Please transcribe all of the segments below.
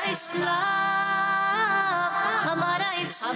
इस्लाम, हमारा इस्लाम,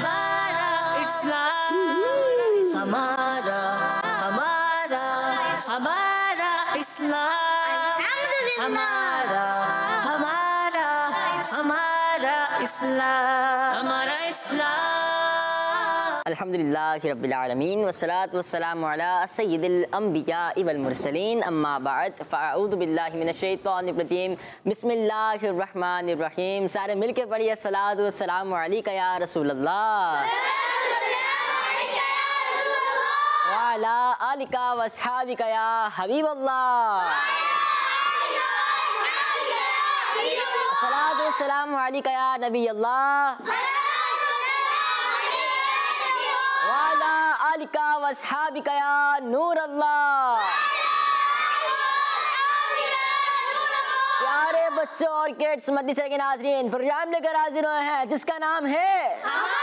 हमारा हमारा हमारा इस्लाम, हमारा हमारा हमारा इस्लाम, हमारा इस्लाम। अल्हम्दुलिल्लाहि रब्बिल आलमीन वस्सलातु वस्सलामु अला सय्यिदिल अंबियाइ वल मुरसलीन अम्मा बाद फ़अऊज़ु बिल्लाहि मिनश शैतानिर रजीम बिस्मिल्लाहिर रहमानिर रहीम। सारे मिलके पढ़िए सलातु वस्सलामु अलैका या रसूलल्लाह व अला आलिका व अस्हाबिका या हबीबल्लाह। सलातु वस्सलामु अलैका या नबी अल्लाह आलिका वस्हाबिका या नूर अल्लाह। प्यारे बच्चों और किड्स मदरसे के नाज़रीन, प्रोग्राम लेकर हाजिर हुए हैं जिसका नाम है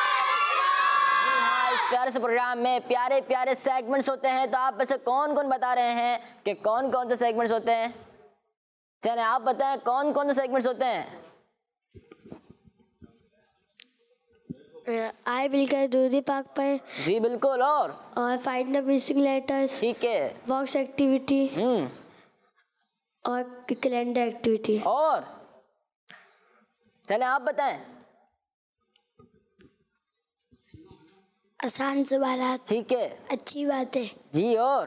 इस प्यारे से प्रोग्राम में प्यारे प्यारे सेगमेंट्स होते हैं। तो आप में से कौन कौन बता रहे हैं कि कौन कौन से सेगमेंट्स होते हैं? चलें आप बताएं कौन कौन से सेगमेंट्स होते हैं? आए मिलकर दूधी पाक पर। जी बिल्कुल। और फाइंड द मिसिंग लेटर्स। ठीक है। बॉक्स एक्टिविटी और कैलेंडर एक्टिविटी। और चलें आप बताएं। आसान सवाल। ठीक है। अच्छी बात है जी। और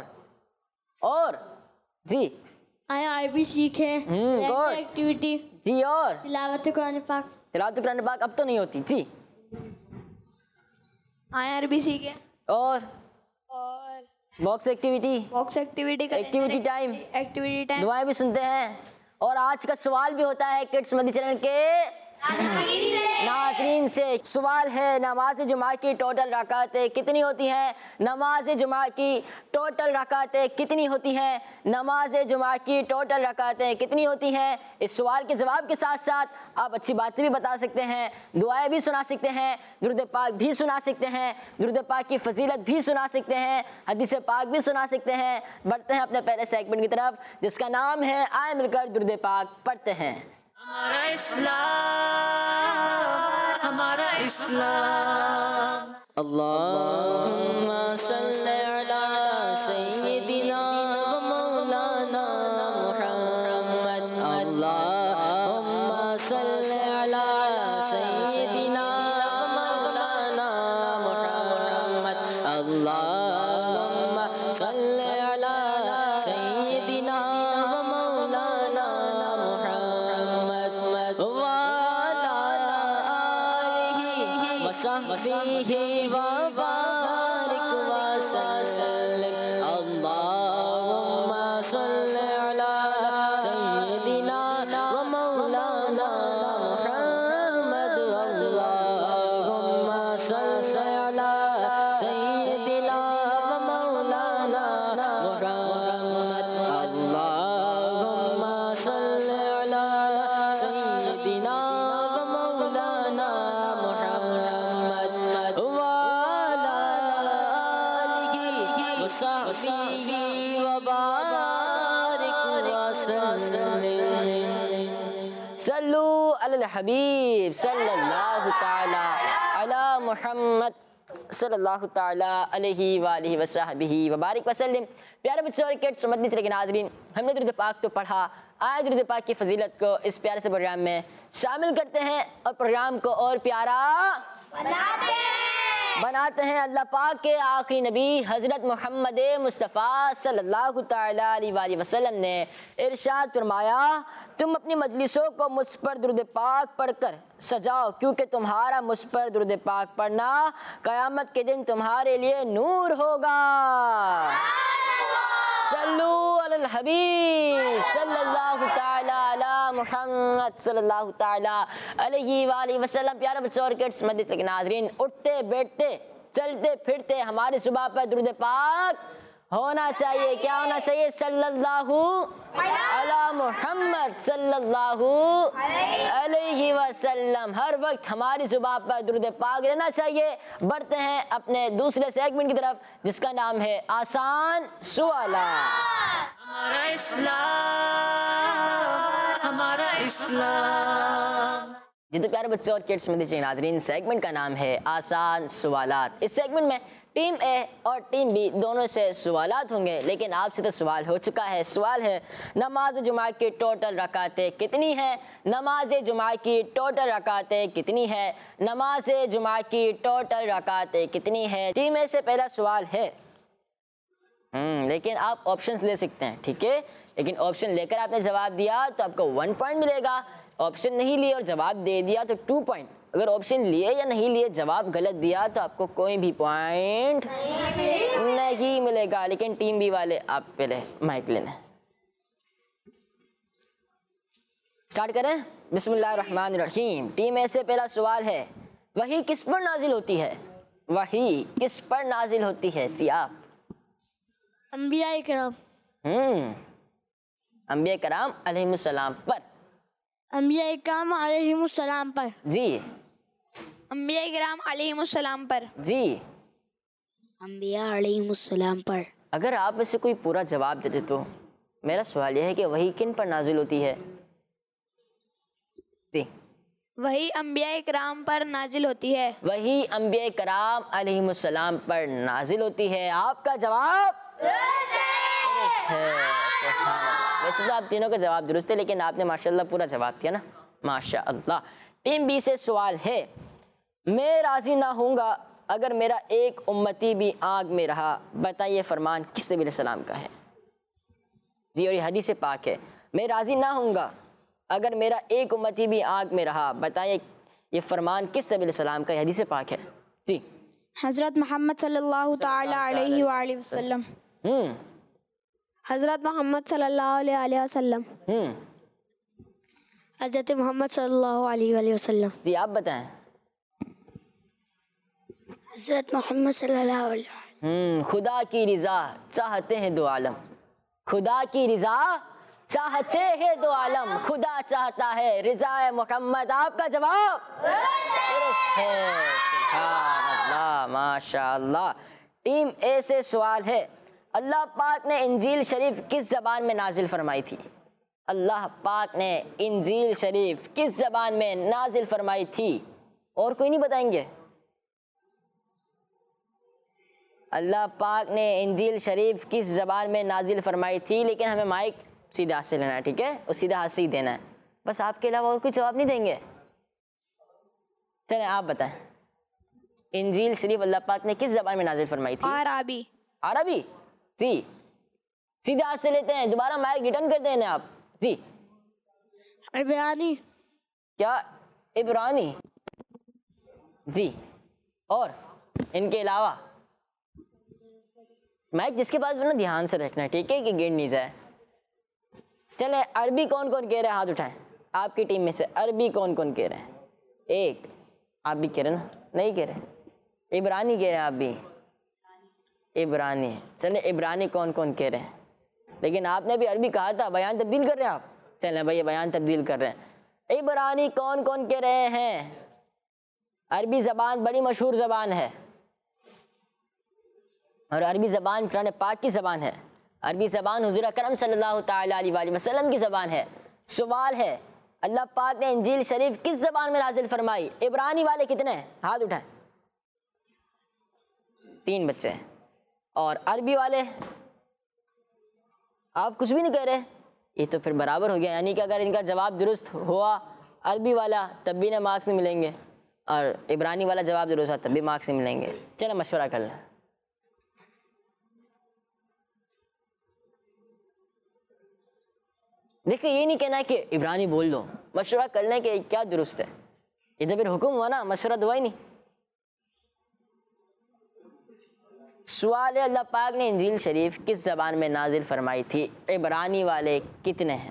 जी आए भी सीखे एक्टिविटी जी। और तिलावत कुरान पाक। तिलावत कुरान पाक अब तो नहीं होती जी। अरबी सीखे। और बॉक्स एक्टिविटी टाइम दुआएं भी सुनते हैं। और आज का सवाल भी होता है किड्स मदरसे चैनल के नाज़रीन से। सवाल है नमाज जुमा की टोटल रकातें कितनी होती हैं? नमाज जुमा की टोटल रकातें कितनी होती हैं? नमाज जुमा की टोटल रकातें कितनी होती हैं? इस सवाल के जवाब के साथ साथ आप अच्छी बातें भी बता सकते हैं, दुआएं भी सुना सकते हैं, दुरूद पाक भी सुना सकते हैं, दुरूद पाक की फजीलत भी सुना सकते हैं, हदीस पाक भी सुना सकते हैं। बढ़ते हैं अपने पहले सेगमेंट की तरफ जिसका नाम है आए मिलकर दुरूद पाक पढ़ते हैं। हमारा इस्लाम, हमारा इस्लाम। अल्लाहुम्मा सल्ली अला सय्यिदिना व मौलाना मुहम्मद। अल्लाहुम्मा सल्ली अला सय्यिदिना व मौलाना मुहम्मद। अल्लाहुम्मा सल्ली अला सय्यिदिना व मौलाना वसहबिही व बारिक वसल्लिम। अल्लाहुम्मा सल्ली अला सय्यिदिना व मौलाना मुहम्मद। अल्लाहुम्मा सल्ली अला सय्यिदिना व मौलाना मुहम्मद। अल्लाहुम्मा सल्ली अला सय्यिदिना व मौलाना वसहबिही व बारिक वसल्लिम। सल्लू अलल हबीब सल्लल्लाहु तआला अला मुहम्मद सल्लल्लाहु तआला अलैहि व आलिहि वसहबिही व बारिक वसल्लिम। प्यारे बच्चों और किड्स मदरसे के नाज़रीन, हमने दुरूद पाक तो पढ़ा, आज दुरूद पाक की फजीलत को इस प्यारे से प्रोग्राम में शामिल करते हैं और प्रोग्राम को और प्यारा बनाते हैं। अल्लाह पाक के आखिरी नबी हज़रत मोहम्मद मुस्तफ़ा सल्लल्लाहु तआला अलैहि वसल्लम ने इरशाद फरमाया, तुम अपनी मजलिसों को मुझ पर दुरूद पाक पढ़कर सजाओ, क्योंकि तुम्हारा मुझ पर दुरूद पाक पढ़ना क़यामत के दिन तुम्हारे लिए नूर होगा। सल्लू अलल हबीब सल्लल्लाहु तआला अला मुहम्मद सल्लल्लाहु तआला अलैहि व आलिहि वसल्लम। प्यारे बच्चों और किड्स मदरसे के नाज़रीन, उठते बैठते चलते फिरते हमारी जुबान पर दुरूद पाक होना चाहिए। क्या होना चाहिए? सल्लल्लाहु अला मुहम्मद सल्लल्लाहु अलैहि वसल्लम। हर वक्त हमारी जुबान पर दुरूद पाक रहना चाहिए। बढ़ते हैं अपने दूसरे सेगमेंट की तरफ जिसका नाम है आसान सवालात। हमारा इस्लाम, हमारा इस्लाम। जी तो प्यारे बच्चों और किड्स मदरसे नाज़रीन, सेगमेंट का नाम है आसान सवालात। इस सेगमेंट में टीम ए और टीम बी दोनों से सवालात होंगे, लेकिन आपसे तो सवाल हो चुका है। सवाल है नमाज जुमा की टोटल रकातें कितनी है? नमाज जुमा की टोटल रकातें कितनी है? नमाज जुमा की टोटल रकातें कितनी है? टीम ए से पहला सवाल है। लेकिन आप ऑप्शंस ले सकते हैं, ठीक है। लेकिन ऑप्शन लेकर आपने जवाब दिया तो आपको 1 पॉइंट मिलेगा। ऑप्शन नहीं लिए और जवाब दे दिया तो 2 पॉइंट। अगर ऑप्शन लिए या नहीं लिए जवाब गलत दिया तो आपको कोई भी पॉइंट नहीं मिलेगा। लेकिन टीम बी वाले आप पहले माइक लेना। स्टार्ट करें। बिस्मिल्लाहिर्रहमानिर्रहीम। टीम ए से पहला सवाल है, वही किस पर नाजिल होती है? वही किस पर नाजिल होती है? जी आप। अंबिया कराम। अंबिया कराम अलैहिमुस्सलाम पर। अंबिया कराम अलैहिमुस्सलाम पर। जी। अंबिया किराम अलैहिमुस्सलाम पर। जी। अंबिया अलैहिमुस्सलाम पर। अगर आप में से कोई पूरा जवाब देते तो मेरा सवाल यह है कि वही किन पर नाजिल होती है? जी। वही अंबिया किराम पर नाजिल होती है। वही अंबिया कराम अलैहिमुस्सलाम पर नाजिल होती है। आपका जवाब दुरुस्त है। वैसे तो आप तीनों का जवाब दुरुस्त है, लेकिन आपने माशाल्लाह पूरा जवाब दिया ना, माशाल्लाह। टीम बी से सवाल है, मैं राजी ना होऊंगा अगर मेरा एक उम्मती भी आग में रहा, बताइए फरमान किस नबी अलैहिस्सलाम का है? जी, और ये हदीस पाक है। मैं राजी ना होऊंगा अगर मेरा एक उम्मती भी आग में रहा, बताइए ये फरमान किस नबी अलैहिस्सलाम का? हदीस पाक है। जी। हज़रत मोहम्मद सल्लल्लाहु ताला अलैहि वसल्लम। हज़रत मोहम्मद सल्लल्लाहु अलैहि वसल्लम। हज़रत मोहम्मद सल्लल्लाहु अलैहि वसल्लम। जी आप बताएं। हज़रत मोहम्मद सल्लल्लाहु अलैहि। खुदा की रिजा चाहते हैं दो आलम। खुदा की रिजा चाहते हैं दो आलम। खुदा चाहता है रिजा मुहम्मद। आपका जवाब दुरुस्त है। सुभान अल्लाह, माशाअल्लाह। टीम ए से सवाल है, अल्लाह पाक ने इंजील शरीफ किस ज़बान में नाजिल फरमाई थी? अल्लाह पाक ने इंजील शरीफ किस ज़बान में नाजिल फरमाई थी? और कोई नहीं बताएंगे? अल्लाह पाक ने इंजील शरीफ किस ज़बान में नाजिल फरमाई थी? लेकिन हमें माइक सीधे हाथ से लेना है, ठीक है? और सीधे हाथ से ही देना है बस। आपके अलावा और कोई जवाब नहीं देंगे। चलें आप बताएं, इंजील शरीफ अल्लाह पाक ने किस ज़बान में नाजिल फरमाई थी? अरबी। अरबी। जी, सीधे हाथ से लेते हैं। दोबारा माइक रिटर्न कर देना आप। जी। इब्रानी। क्या? इब्रानी। जी। और इनके अलावा माइक जिसके पास बना ध्यान से रखना है, ठीक है, कि गिर नहीं जाए। चले, अरबी कौन कौन कह रहे हैं? हाथ उठाएं। आपकी टीम में से अरबी कौन कौन कह रहे हैं? एक आप भी कह रहे ना? नहीं कह रहे। इब्रानी कह रहे हैं आप भी? इब्रानी। चले, इब्रानी कौन कौन कह रहे हैं? लेकिन आपने अभी अरबी कहा था, बयान तब्दील कर रहे हैं आप? चलें भाई, बयान तब्दील कर रहे हैं। इब्रानी कौन कौन कह रहे हैं? अरबी ज़बान बड़ी मशहूर ज़बान है और अरबी ज़बान कुरान पाक की ज़बान है। अरबी ज़बान हुज़ूर अकरम सल्लल्लाहु ताला अलैहि वसल्लम की ज़बान है। सवाल है, अल्लाह पाक ने इंजील शरीफ किस ज़बान में नाजिल फरमाई? इब्रानी वाले कितने हैं? हाथ उठाएं। 3 बच्चे हैं। और अरबी वाले? आप कुछ भी नहीं कह रहे। ये तो फिर बराबर हो गया, यानी कि अगर इनका जवाब दुरुस्त हुआ अरबी वाला तब भी ना मार्क्स नहीं मिलेंगे, और इब्रानी वाला जवाब दुरुस्त हुआ तब भी मार्क्स नहीं मिलेंगे। चलो मशवरा कर लें। देखिए, ये नहीं कहना कि इब्रानी बोल दो, मशवरा कर लें कि क्या दुरुस्त है। ये तो फिर हुक्म हुआ ना, मशवरा दुआ ही नहीं। सवाल है, अल्लाह पाक ने इंजील शरीफ किस ज़बान में नाजिल फरमाई थी? इब्रानी वाले कितने हैं?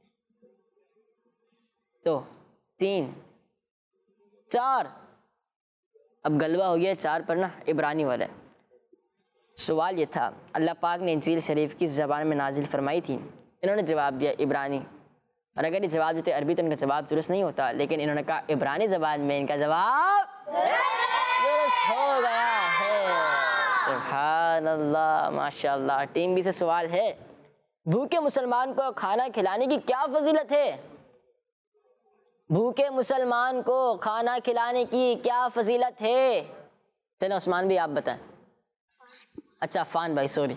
2 3 4। अब गलबा हो गया 4 पर ना, इब्रानी वाले। सवाल ये था, अल्लाह पाक ने इंजील शरीफ किस ज़बान में नाजिल फरमाई थी? इन्होंने जवाब दिया इब्रानी। और अगर ये जवाब देते अरबी तो इनका जवाब दुरुस्त नहीं होता, लेकिन इन्होंने कहा इब्रानी ज़बान में, इनका जवाब दुरुस्त हो गया है। सुभान अल्लाह, माशाअल्लाह। टीम बी से सवाल है, भूखे मुसलमान को खाना खिलाने की क्या फजीलत है? भूखे मुसलमान को खाना खिलाने की क्या फजीलत है? चलो उस्मान भी आप बताएं। अच्छा अफान भाई सॉरी।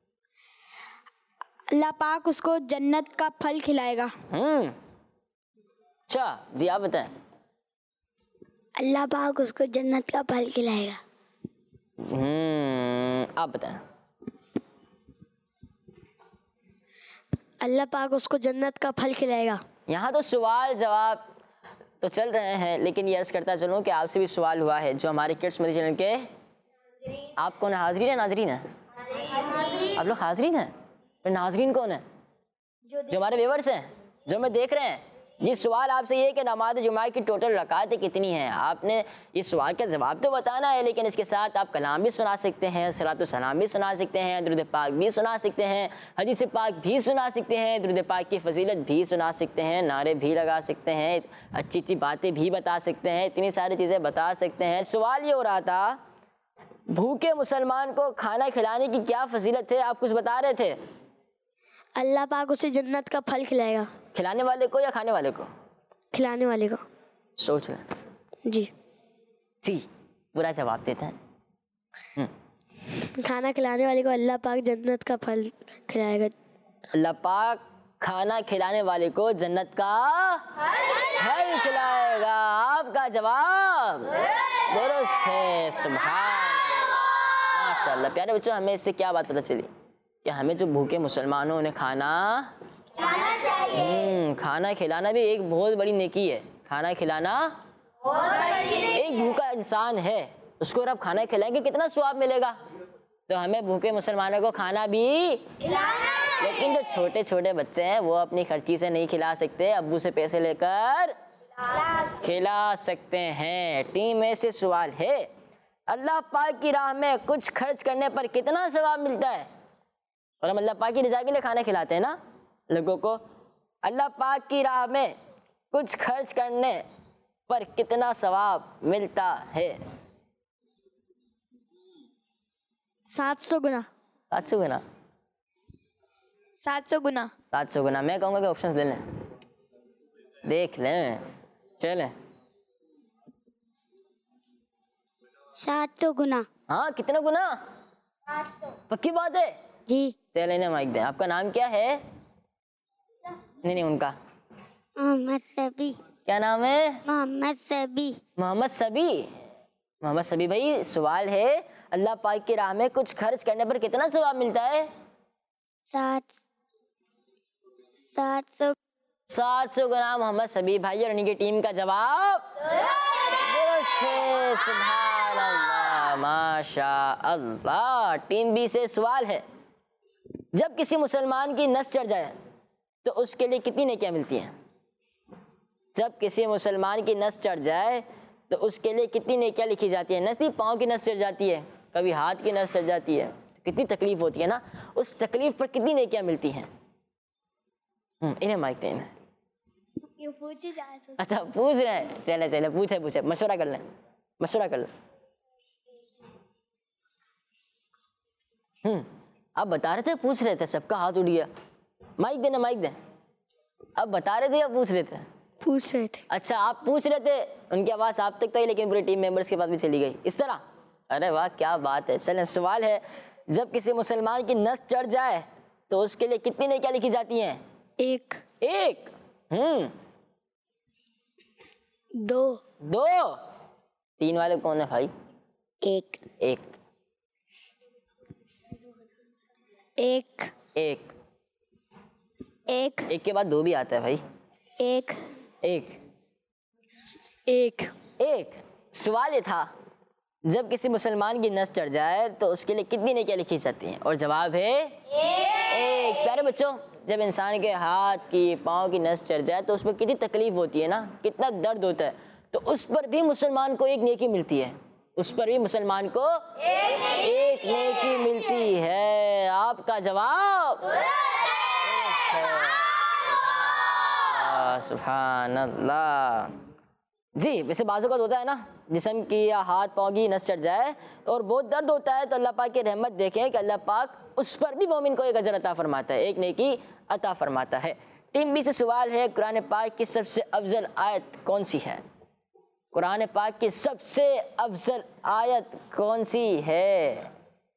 अल्लाह पाक उसको जन्नत का फल खिलाएगा। अच्छा जी आप बताएं। अल्लाह पाक उसको जन्नत का फल खिलाएगा। आप बताएं। अल्लाह पाक उसको जन्नत का फल खिलाएगा। यहाँ तो सवाल जवाब तो चल रहे हैं, लेकिन ये अर्ज करता चलूँ कि आपसे भी सवाल हुआ है जो हमारे किड्स मदनी चैनल के, आप कौन है? हाजरीन है नाजरीन है? आप लोग हाजरीन हैं? फिर नाजरीन कौन है? जो हमारे व्यूअर्स हैं, जो हमें देख रहे हैं। ये सवाल आपसे ये कि नमाज जुमा की टोटल रकातें कितनी हैं? आपने ये सवाल का जवाब तो बताना है, लेकिन इसके साथ आप कलाम भी सुना सकते हैं, सलातो सलाम भी सुना सकते हैं, दुरूद पाक भी सुना सकते हैं, हदीस पाक भी सुना सकते हैं, दुरूद पाक की फजीलत भी सुना सकते हैं, नारे भी लगा सकते हैं, अच्छी अच्छी बातें भी बता सकते हैं, इतनी सारी चीज़ें बता सकते हैं। सवाल ये हो रहा था भूखे मुसलमान को खाना खिलाने की क्या फजीलत है? आप कुछ बता रहे थे। अल्लाह पाक उसे जन्नत का फल खिलाएगा। खिलाने वाले को या खाने वाले को? खिलाने वाले को। सोच लें। जी जी पूरा जवाब देते हैं। खाना खिलाने वाले को अल्लाह पाक जन्नत का फल खिलाएगा। अल्लाह पाक खाना खिलाने वाले को जन्नत का फल खिलाएगा। आपका जवाब दुरुस्त है। सुभान अल्लाह, माशाअल्लाह। प्यारे बच्चों, हमें इससे क्या बात पता चली कि हमें जो भूखे मुसलमानों उन्हें खाना खाना खिलाना भी एक बहुत बड़ी नेकी है। खाना खिलाना एक भूखा इंसान है, उसको अगर आप खाना खिलाएंगे कितना स्वाब मिलेगा। तो हमें भूखे मुसलमानों को खाना भी लेकिन जो छोटे छोटे बच्चे हैं वो अपनी खर्ची से नहीं खिला सकते, अब्बू से पैसे लेकर खिला सकते हैं। टीम में से सवाल है, अल्लाह पाक की राह में कुछ खर्च करने पर कितना सवाब मिलता है? और हम अल्लाह पाक की रज़ा के लिए खाना खिलाते हैं ना लोगों को। अल्लाह पाक की राह में कुछ खर्च करने पर कितना सवाब मिलता है? 700 गुना। 700 गुना। 700 गुना। 700 गुना। मैं कहूँगा कि ऑप्शंस ले लें, देख लें, चलें। 700 गुना। हाँ कितना गुना? 700। पक्की बात है जी। चले ना माइक दें। आपका नाम क्या है? नहीं उनका मोहम्मद सबी। क्या नाम है? मोहम्मद सबी। मोहम्मद सबी। मोहम्मद सबी भाई, सवाल है अल्लाह पाक की राह में कुछ खर्च करने पर कितना सवाब मिलता है? 700 गुना। मोहम्मद सबी भाई और उनकी टीम का जवाब दुरुस्त है। सुभान अल्लाह, माशा अल्लाह। टीम बी से सवाल है, जब किसी मुसलमान की नस चढ़ जाए तो उसके लिए कितनी नेकियां मिलती हैं? जब किसी मुसलमान की नस चढ़ जाए तो उसके लिए कितनी नेकियां लिखी जाती है? नस नहीं, पाँव की नस चढ़ जाती है, कभी हाथ की नस चढ़ जाती है, कितनी तकलीफ होती है ना। उस तकलीफ पर कितनी नेकियां मिलती हैं? इन्हें माइक दें। अच्छा पूछ रहे हैं, चले चले पूछे मशवरा कर लें। आप बता रहे थे, पूछ रहे थे, सबका हाथ उड़ गया। माइक दें। अब बता रहे थे या पूछ रहे थे? पूछ रहे थे। अच्छा आप पूछ रहे थे, उनकी आवाज़ आप तक तो ही, लेकिन पूरे टीम मेंबर्स के पास भी चली गई इस तरह। अरे वाह क्या बात है। चलें, सवाल है, जब किसी मुसलमान की नस चढ़ जाए तो उसके लिए कितनी नेकियां लिखी जाती हैं? 1। 2। 3 वाले कौन है भाई? 1 के बाद 2 भी आता है भाई। 1। सवाल ये था, जब किसी मुसलमान की नस चढ़ जाए तो उसके लिए कितनी नेकियां लिखी जाती हैं? और जवाब है 1। प्यारे बच्चों, जब इंसान के हाथ की पाँव की नस चढ़ जाए तो उसमें कितनी तकलीफ होती है ना, कितना दर्द होता है, तो उस पर भी मुसलमान को एक नेकी मिलती है। उस पर भी मुसलमान को एक नेकी मिलती है। आपका जवाब सुभान अल्लाह। जी वैसे बाजू का होता है ना, जिस्म की या हाथ पाँव की नस चढ़ जाए और बहुत दर्द होता है, तो अल्लाह पाक की रहमत देखें कि अल्लाह पाक उस पर भी मोमिन को एक अजर अता फरमाता है, एक नेकी अता फरमाता है। टीम बी से सवाल है, कुरान पाक की सबसे अफजल आयत कौन सी है? कुरान पाक की सबसे अफजल आयत कौन सी है?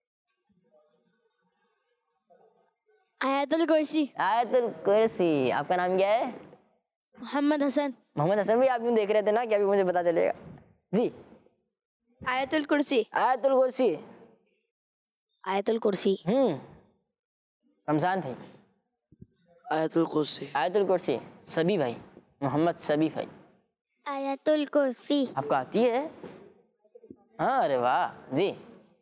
आयतुल कुर्सी। आयतुल कुर्सी। आपका नाम क्या है? मोहम्मद हसन। मोहम्मद हसन। भी आप यूँ देख रहे थे ना कि अभी मुझे पता चलेगा जी। आयतुल कुर्सी। आयतुल कुर्सी। आयतुल कुर्सी। रमजान भाई। आयतुल कुर्सी। आयतुल कुर्सी। सभी भाई, मोहम्मद सभी भाई। आयतुल कुर्सी। आपको आती है? हाँ, अरे वाह जी।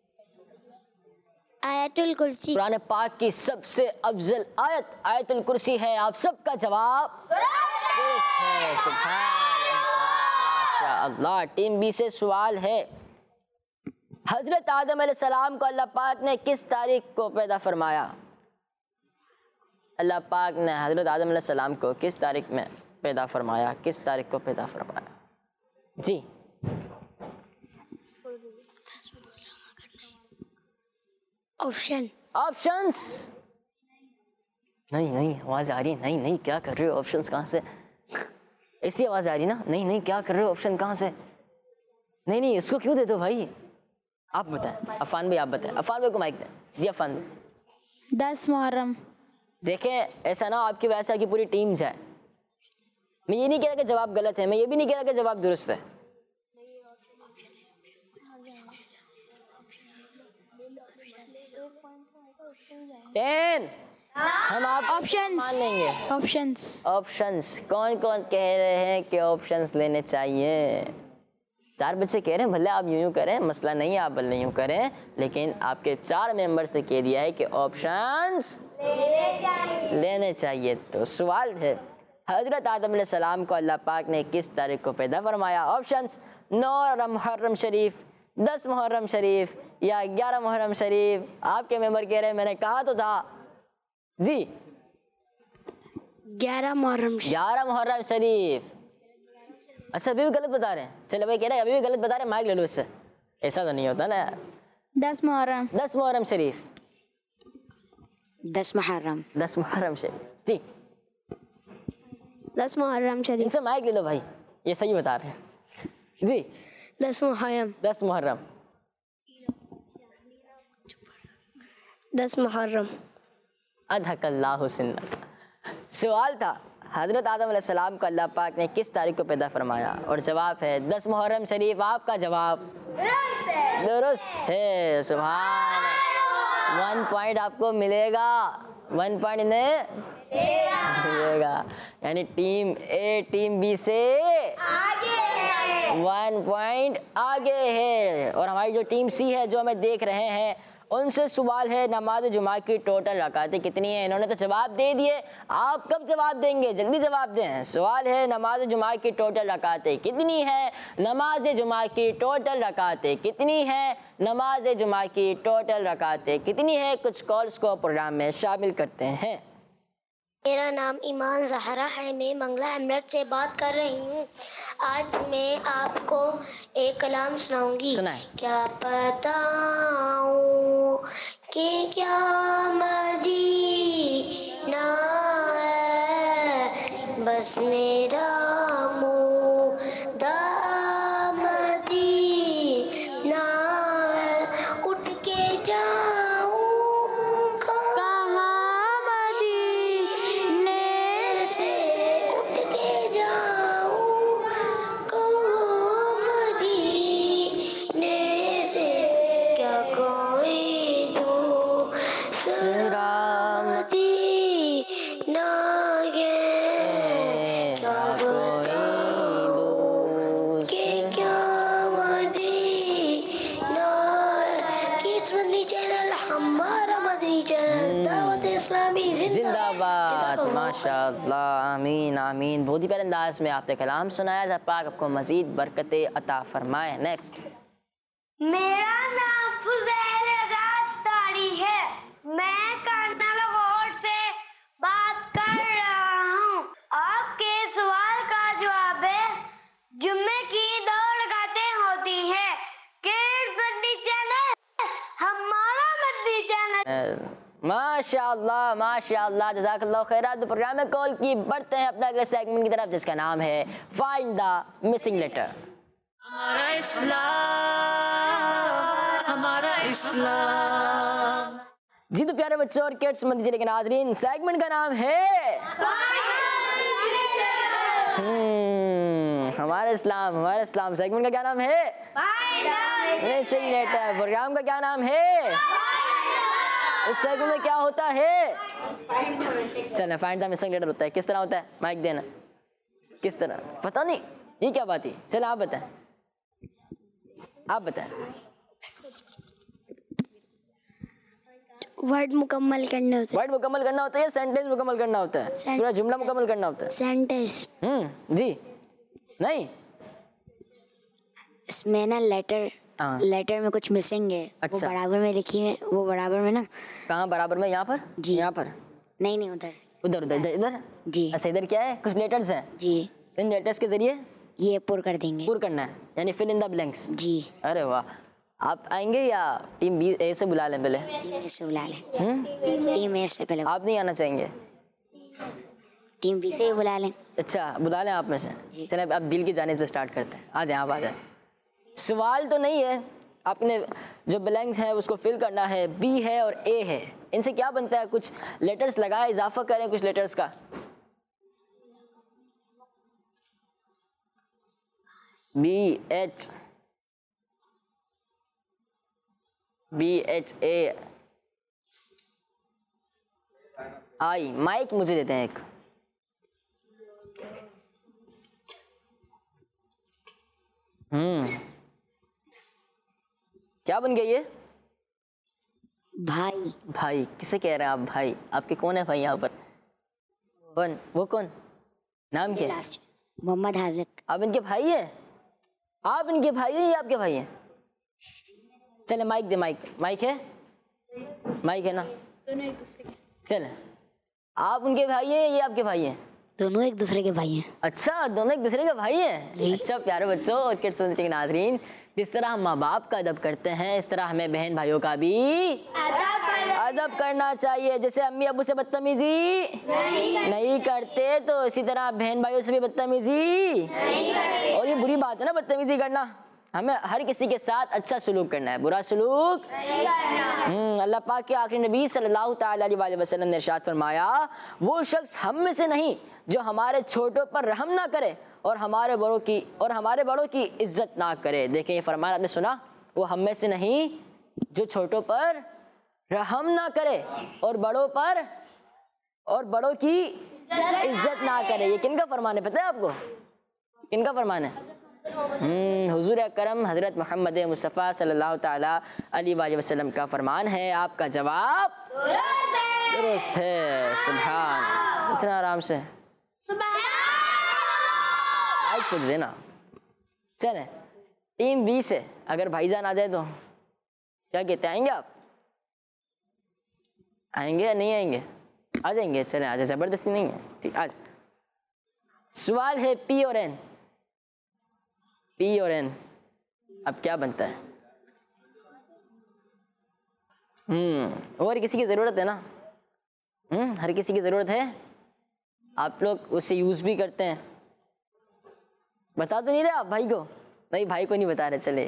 आयतुल कुर्सी। कुरान पाक की सबसे अफजल आयत आयतुल कुर्सी है। आप सबका जवाब दुरुस्त है। सुभान अल्लाह, माशाअल्लाह। टीम बी से सवाल है, हजरत आदम अलैहिस्सलाम को अल्लाह पाक ने किस तारीख को पैदा फरमाया? अल्लाह पाक ने हजरत आदम अलैहिस्सलाम को किस तारीख में पैदा फरमाया? किस तारीख को पैदा फरमाया जी? ऑप्शंस। नहीं आवाज आ रही है। नहीं क्या कर रहे हो? ऑप्शंस कहाँ से? ऐसी आवाज आ रही ना? नहीं क्या कर रहे हो? ऑप्शन कहाँ से? नहीं इसको क्यों दे दो भाई? आप बताएं। अफान भाई आप बताएं। अफान भाई को माइक दें जी। अफान भाई। 10 मुहर्रम। देखें, ऐसा ना आपकी वजह से आपकी पूरी टीम जाए। मैं ये नहीं कह रहा कि जवाब गलत है, मैं ये भी नहीं कह रहा कि जवाब दुरुस्त है। टेन। हम आप ऑप्शंस मान लेंगे। ऑप्शंस कौन कौन कह रहे हैं कि ऑप्शंस लेने चाहिए? 4 बच्चे कह रहे हैं, भले आप यूं करें, मसला नहीं है, आप भले यूं करें, लेकिन आपके 4 मेंबर्स ने कह दिया है कि ऑप्शंस लेने चाहिए। तो सवाल है, हजरत आदम अलैहिस्सलाम को अल्लाह पाक ने किस तारीख को पैदा फरमाया? ऑप्शंस 9 मुहर्रम शरीफ, 10 मुहर्रम शरीफ या 11 मुहर्रम शरीफ। आपके मेंबर कह रहे हैं मैंने कहा तो था जी 11 मुहर्रम। 11 मुहर्रम शरीफ। अच्छा अभी भी गलत बता रहे हैं? चलो भाई कह रहे हैं अभी भी गलत बता रहे हैं, माइक ले लो इससे। ऐसा तो नहीं होता ना। 10 मुहर्रम। 10 मुहर्रम शरीफ। 10 मुहर्रम। 10 मुहर्रम शरीफ जी। 10 मुहर्रम शरीफ। इनसे माइक ले लो भाई, ये सही बता रहे हैं जी। 10 मुहर्रम। 10 मुहर्रम। 10 मुहर्रम। अधकल्लाहु सिन्नक। सवाल था, हजरत आदम अलैहिस्सलाम को अल्लाह पाक ने किस तारीख को पैदा फरमाया? और जवाब है 10 मुहर्रम शरीफ। आपका जवाब दुरुस्त है। सुभान। 1 पॉइंट आपको मिलेगा। 1 पॉइंट इन्हें मिलेगा। यानी टीम ए टीम बी से 1 पॉइंट आगे है। और हमारी जो टीम सी है जो हमें देख रहे हैं, उनसे सवाल है नमाज जुमा की टोटल रकातें कितनी हैं? इन्होंने तो जवाब दे दिए, आप कब जवाब देंगे? जल्दी जवाब दें। सवाल है नमाज जुमा की टोटल रकातें कितनी है? नमाज जुमा की टोटल रकातें कितनी है? नमाज जुमा की टोटल रकातें कितनी है? कुछ कॉल्स को प्रोग्राम में शामिल करते हैं। मेरा नाम ईमान ज़हरा है, मैं मंगला एमरेट से बात कर रही हूँ। आज मैं आपको एक कलाम सुनाऊंगी। क्या बताऊँ कि क्या मदीना है, बस मेरा मुदा मदीना है। उठ के जाऊँ जिंदाबाद। माशाअल्लाह, आमीन आमीन। बहुत ही प्यारे अंदाज में आपने कलाम सुनाया था। पाक आपको मजीद बरकतें अता फरमाए। नेक्स्ट। मेरा नाम फुज़ैल तारी है, मैं कांटा लाहौर से बात कर रहा हूँ। आपके सवाल का जवाब है जुम्मे की 2 रकातें होती हैं। किस मदनी चैनल? हमारा मदनी चैनल। माशाअल्लाह माशाअल्लाह, जज़ाकल्लाह खैरा। तो प्रोग्राम में कॉल की बढ़ते हैं अपना अगले सेगमेंट की तरफ, जिसका नाम है फाइंड द मिसिंग लेटर। हमारा इस्लाम, हमारा इस्लाम। जी तो प्यारे बच्चों और किड्स मंदिर के नाजरीन, सेगमेंट का नाम है हमारा इस्लाम। सेगमेंट का क्या नाम है? Missing letter. प्रोग्राम का क्या नाम है? इस सेगमेंट में क्या होता है? चलो फाइंड द मिसिंग लेटर होता है। किस तरह होता है? माइक देना। किस तरह? पता नहीं, ये क्या बात है? चलो आप बताएं, आप बताएं। वर्ड मुकम्मल करना होता है। वर्ड मुकम्मल करना होता है या सेंटेंस मुकम्मल करना होता है? पूरा जुमला मुकम्मल करना होता है? सेंटेंस। जी नहीं, इसमें ना लेटर में कुछ मिसिंग है। अच्छा। वो बराबर में लिखी है, वो बराबर में ना। कहाँ बराबर में? यहाँ पर? जी। यहाँ पर नहीं उधर उधर इधर। जी। अच्छा इधर क्या है? कुछ लेटर्स हैं जी। इन लेटर्स के जरिए ये पुर कर देंगे। पुर करना है, यानी फिल इन द ब्लैंक्स। जी। अरे वाह, आप आएंगे या टीम बी ए से बुला लें पहले? टीम ए से बुला लें। टीम ए से पहले। आप नहीं आना चाहेंगे? टीम बी से ही बुला लें। अच्छा बुला लें आप में से। चले अब दिल की जानिब पे स्टार्ट करते हैं। आ जाए, आप आ जाए। सवाल तो नहीं है, आपने जो ब्लैंक्स है उसको फिल करना है। बी है और ए है, इनसे क्या बनता है? कुछ लेटर्स लगाए, इजाफा करें कुछ लेटर्स का। BHA आई। माइक मुझे देते हैं एक। क्या बन गया ये? भाई। भाई किसे कह रहे हैं आप? भाई आपके कौन है भाई यहाँ पर? कौन? वो कौन? नाम क्या है? मोहम्मद हाजिक। आप इनके भाई हैं? आप इनके भाई हैं या आपके भाई हैं? चले माइक दे। माइक है? माइक है ना? चले, आप उनके भाई हैं, ये आपके भाई हैं? दोनों एक दूसरे के भाई हैं। अच्छा, दोनों एक दूसरे के भाई हैं। अच्छा प्यारे बच्चों और किड्स के नाजरीन, जिस तरह हम माँ बाप का अदब करते हैं, इस तरह हमें बहन भाइयों का भी अदब करना चाहिए। जैसे अम्मी अबू से बदतमीजी नहीं करते, तो इसी तरह बहन भाइयों से भी बदतमीजी और ये बुरी बात है ना बदतमीजी करना। हमें हर किसी के साथ अच्छा सलूक करना है, बुरा सलूक अल्लाह पाक के आखिरी नबी सल्लल्लाहु ताला अलैहि वसल्लम ने इरशाद फरमाया, वो शख्स हम में से नहीं जो हमारे छोटों पर रहम ना करे और हमारे बड़ों की इज्जत ना करे। देखें ये फरमान आपने सुना, वो हम में से नहीं जो छोटों पर रहम ना करे और बड़ों की इज्जत ना करे। ये किनका फरमान है पता है आपको? किनका फरमान है? हुजूर अकरम हज़रत मोहम्मद मुस्तफ़ा सल्लल्लाहु ताला अलैहि वसल्लम का फरमान है। आपका जवाब दुरुस्त है। सुभान। इतना आराम से लाइक तो देना। चले टीम बी से अगर भाईजान आ जाए तो क्या कहते हैं? आएंगे आप? आएंगे या नहीं आएंगे? आ जाएंगे। चले आ जाए, ज़बरदस्ती नहीं है। ठीक, आज सवाल है पी और एन। पी और एन अब क्या बनता है? और किसी की ज़रूरत है ना? हर किसी की ज़रूरत है। आप लोग उससे यूज़ भी करते हैं। बता तो नहीं रहे आप भाई को? नहीं, भाई को नहीं बता रहे। चले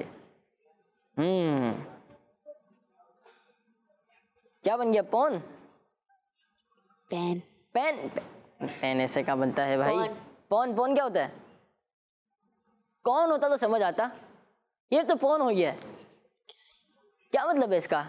क्या बन गया? पोन? पेन। पेन? पेन ऐसे का बनता है भाई? पोन क्या होता है? कौन होता तो समझ आता, ये तो फोन हो गया। क्या मतलब है इसका?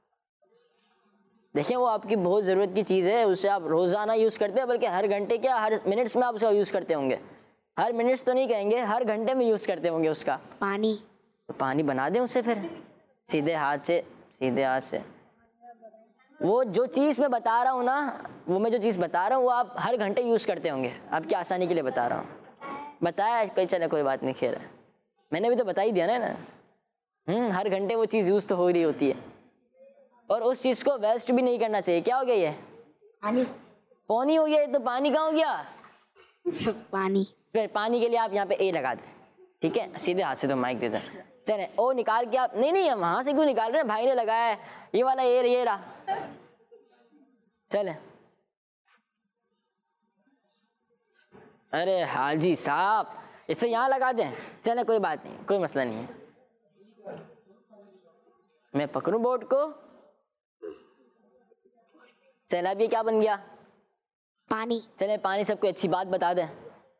देखिए वो आपकी बहुत ज़रूरत की चीज़ है, उसे आप रोज़ाना यूज़ करते हैं, बल्कि हर घंटे क्या हर मिनट्स में आप उसका यूज़ करते होंगे। हर मिनट्स तो नहीं कहेंगे, हर घंटे में यूज़ करते होंगे उसका। पानी। तो पानी बना दें उसे फिर सीधे हाथ से। वो जो चीज़ मैं बता रहा हूँ ना, वो आप हर घंटे यूज़ करते होंगे। आपकी आसानी के लिए बता रहा हूँ। बताया कहीं, चले कोई बात नहीं, खैर है, मैंने भी तो बता ही दिया ना। हर घंटे वो चीज़ यूज़ तो हो रही होती है और उस चीज़ को वेस्ट भी नहीं करना चाहिए। क्या हो गया ये? पानी हो गया। तो पानी कहाँ हो गया? पानी। फिर पानी के लिए आप यहाँ पे ए लगा दें, ठीक है? सीधे हाथ से तो माइक दे दें। चले ओ निकाल के आप, नहीं हम वहाँ से क्यों निकाल रहे हैं? भाई ने लगाया है ये वाला, ये रहा। चले। अरे हाजी साहब, इसे यहाँ लगा दें। चले कोई बात नहीं, कोई मसला नहीं है। मैं पकड़ूं बोर्ड को। चले, अब ये क्या बन गया? पानी। चले पानी, सबको अच्छी बात बता दें।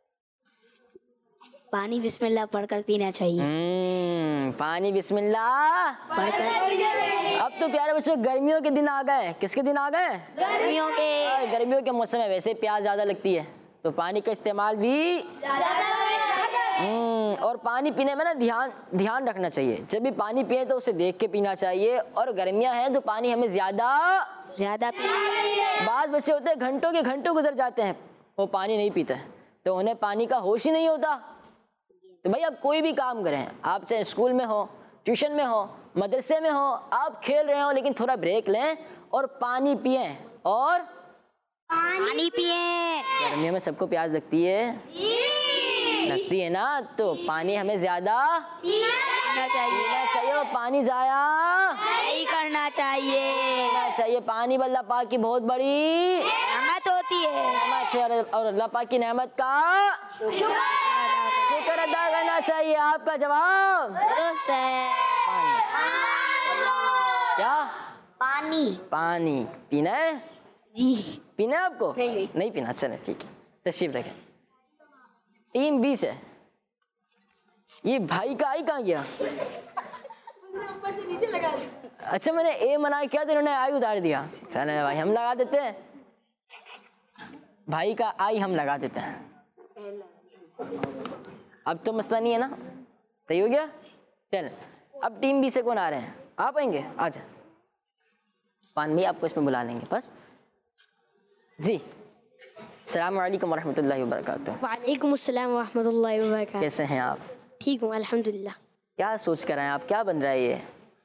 पानी बिस्मिल्लाह पढ़कर पीना चाहिए। पानी बिस्मिल्लाह पढ़कर। अब तो प्यारे बच्चों गर्मियों के दिन आ गए। किसके दिन आ गए? गर्मियों के मौसम में वैसे प्यास ज़्यादा लगती है, तो पानी का इस्तेमाल भी और पानी पीने में ना ध्यान रखना चाहिए। जब भी पानी पिए तो उसे देख के पीना चाहिए, और गर्मियाँ हैं तो पानी हमें ज़्यादा पीना चाहिए। बाज़ बच्चे होते हैं घंटों के घंटों गुजर जाते हैं, वो पानी नहीं पीते, तो उन्हें पानी का होश ही नहीं होता। तो भाई आप कोई भी काम करें, आप चाहे स्कूल में हो, ट्यूशन में हो, मदरसे में हो, आप खेल रहे हो, लेकिन थोड़ा ब्रेक लें और पानी पिएं। और पानी पिए। गर्मियों में सबको प्यास लगती है ना, तो पानी हमें ज़्यादा पीना चाहिए और पानी ज़ाया नहीं करना चाहिए। पानी अल्लाह पाक की बहुत बड़ी नेमत होती है, और अल्लाह पाक की नेमत का शुक्र अदा करना चाहिए। आपका जवाब दुरुस्त है। क्या? पानी पीना है जी। पीना है आपको? नहीं पीना। चले ठीक है, तशरीफ रखें। टीम बी से ये भाई का आई कहाँ गया? अच्छा, मैंने ए मना किया तो इन्होंने आई उतार दिया। चले भाई, हम लगा देते हैं भाई का आई, हम लगा देते हैं। अब तो मसला नहीं है ना, सही हो गया। चल, अब टीम बी से कौन आ रहे हैं? आप आएंगे? आजा पान भी आपको इसमें बुला लेंगे बस जी। अस्सलाम वालेकुम रहमतुल्लाहि व बरकातुहू। वालेकुम अस्सलाम व रहमतुल्लाहि व बरकातुहू। कैसे हैं आप? ठीक हूँ अल्हम्दुलिल्लाह। क्या सोच कर आए आप? क्या बन रहा है ये?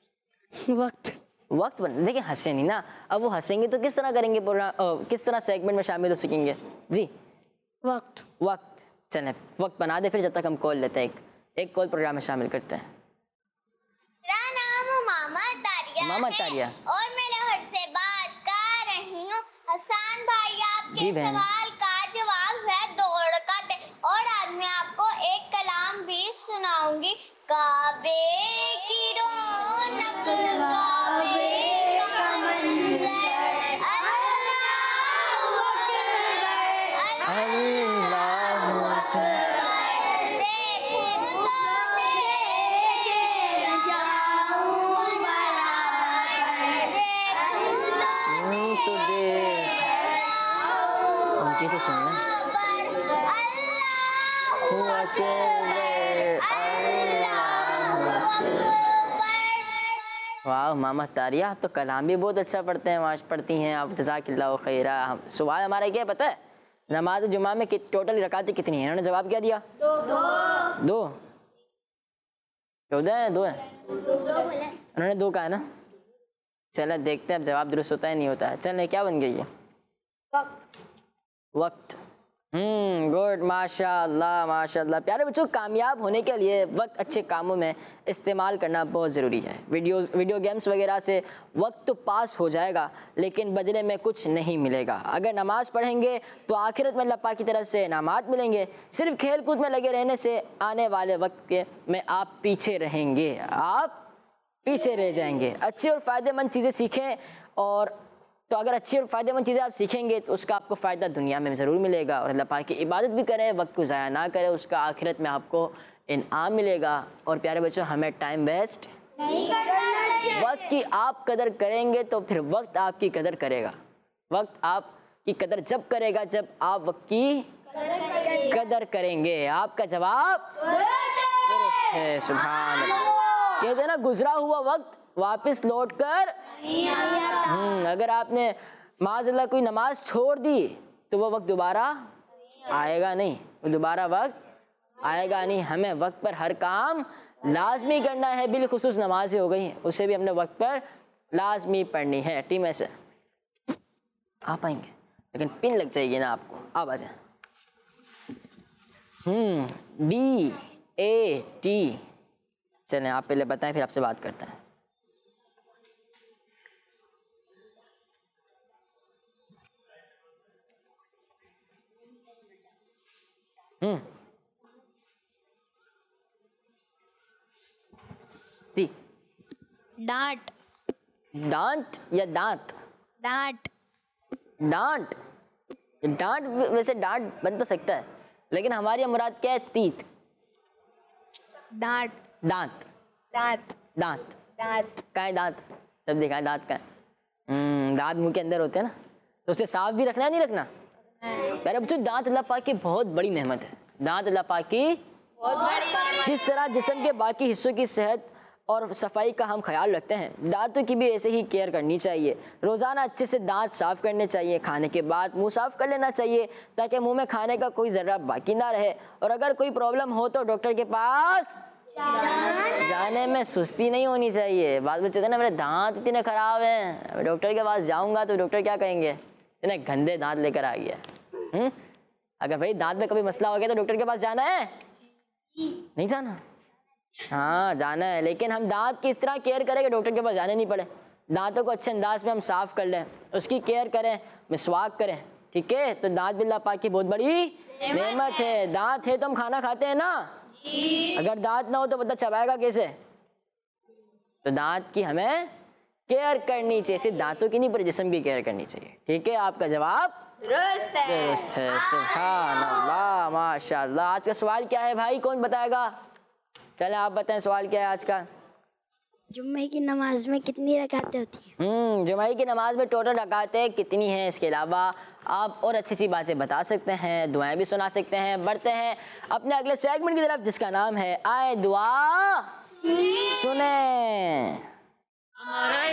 वक्त बन। देखिए हंसे नहीं ना, अब वो हंसेंगे तो किस तरह करेंगे प्रोग्राम, किस तरह सेगमेंट में शामिल हो सकेंगे जी। वक्त चलें वक्त बना दे, फिर जब तक हम कॉल लेते हैं, एक कॉल प्रोग्राम में शामिल करते हैं। मेरा नाम मामा तारिया है और मैं लाहौर से बात कर रही हूँ। हसन भाई, आपके सवाल का जवाब है दौड़ का ते, और आज मैं आपको एक कलाम भी सुनाऊंगी। काबे की रौनक, काबे का मंजर, अल्लाहू अकबर, अल्लाहू अकबर, देखूं तो तेरे जाऊं बराबर, देखूं तो उनकी तो सुनना। वाह मामा तारिया, आप तो कलाम भी बहुत अच्छा पढ़ते हैं, माश पढ़ती हैं आप, जज़ाकिल्लाहु खैरा। सवाल हमारा क्या पता है? नमाज जुमा में टोटल रकातें कितनी हैं? इन्होंने जवाब क्या दिया? दो। 14 है? 2 है? उन्होंने 2 कहा है ना। चलो देखते हैं अब जवाब दुरुस्त होता है नहीं होता है। चल क्या बन गई है? वक्त। गुड, माशाल्लाह माशाल्लाह। प्यारे बच्चों, कामयाब होने के लिए वक्त अच्छे कामों में इस्तेमाल करना बहुत ज़रूरी है। वीडियो गेम्स वगैरह से वक्त तो पास हो जाएगा, लेकिन बदले में कुछ नहीं मिलेगा। अगर नमाज़ पढ़ेंगे तो आखिरत में अल्लाह पाक की तरफ से इनामात मिलेंगे। सिर्फ खेल कूद में लगे रहने से आने वाले वक्त में आप पीछे रहेंगे, आप पीछे रह जाएंगे। अच्छी और फ़ायदेमंद चीज़ें सीखें, और तो अगर अच्छी और फ़ायदेमंद चीज़ें आप सीखेंगे तो उसका आपको फ़ायदा दुनिया में ज़रूर मिलेगा, और अल्लाह पाक की इबादत भी करें, वक्त को ज़ाया ना करें, उसका आखिरत में आपको इनाम मिलेगा। और प्यारे बच्चों, हमें टाइम वेस्ट नहीं करना चाहिए। वक्त की आप कदर करेंगे तो फिर वक्त आपकी कदर करेगा। वक्त आपकी कदर जब करेगा जब आप वक्त की कदर करेंगे। आपका जवाब दुरुस्त है। सुभान अल्लाह। कहते हैं ना, गुजरा हुआ वक्त वापस लौट कर अगर आपने माज़अल्लाह कोई नमाज छोड़ दी तो वो वक्त दोबारा आएगा नहीं, वो दोबारा वक्त आएगा नहीं। हमें वक्त पर हर काम लाजमी करना है, बिलखुसूस नमाजें हो गई, उसे भी हमने वक्त पर लाजमी पढ़नी है। टीम ऐसे आप आएंगे, लेकिन पिन लग जाएगी ना आपको। आप आ जाए। DAT। चलें आप पहले बताएं, फिर आपसे बात करते हैं। जी। डांट। दांत या दांत? डांट। डांट। डांट वैसे डांट बन तो सकता है, लेकिन हमारी यहाँ मुराद क्या है? तीत। डांट। दांत। दांत। दांत। दांत। का है दांत? सब देखा है दांत का है। दांत मुंह के अंदर होते हैं ना, तो उसे साफ भी रखना है, नहीं रखना? मेरे बच्चों, दांत अल्लाह पाक की बहुत बड़ी नेमत है। दांत अल्लाह पाक की बहुत बड़ी। जिस तरह जिस्म के बाकी हिस्सों की सेहत और सफाई का हम ख्याल रखते हैं, दांतों की भी ऐसे ही केयर करनी चाहिए। रोज़ाना अच्छे से दांत साफ़ करने चाहिए। खाने के बाद मुंह साफ़ कर लेना चाहिए ताकि मुंह में खाने का कोई ज़र्रा बाकी ना रहे। और अगर कोई प्रॉब्लम हो तो डॉक्टर के पास जाने में सुस्ती नहीं होनी चाहिए। बाद में कहते हैं ना, मेरे दांत इतने ख़राब हैं, डॉक्टर के पास जाऊँगा तो डॉक्टर क्या कहेंगे? इतने गंदे दांत लेकर आ गया। अगर भाई दांत में कभी मसला हो गया तो डॉक्टर के पास जाना है? नहीं जाना? हाँ जाना है, लेकिन हम दांत की इस तरह केयर करें कि डॉक्टर के पास जाने नहीं पड़े। दांतों को अच्छे अंदाज में हम साफ़ कर लें, उसकी केयर करें, मिसवाक करें, ठीक है? तो दांत भी अल्लाह पाक की बहुत बड़ी नेमत है। दांत है तो हम खाना खाते हैं ना, अगर दांत ना हो तो बंदा चबाएगा कैसे? तो दांत की हमें केयर करनी चाहिए, सिर्फ दांतों की नहीं पूरे जिस्म की केयर करनी चाहिए, ठीक है? आपका जवाब दुरुस्त है। दुरुस्त है। सुभान अल्लाह, माशाअल्लाह। आज का सवाल क्या है भाई, कौन बताएगा? चले आप बताएं, सवाल क्या है आज का? जुम्मे की नमाज में कितनी रकातें होती हैं? जुम्मे की नमाज में टोटल रकातें कितनी हैं? इसके अलावा आप और अच्छी सी बातें बता सकते हैं, दुआएं भी सुना सकते हैं। बढ़ते हैं अपने अगले सेगमेंट की तरफ, जिसका नाम है आए दुआ सुने। हमारा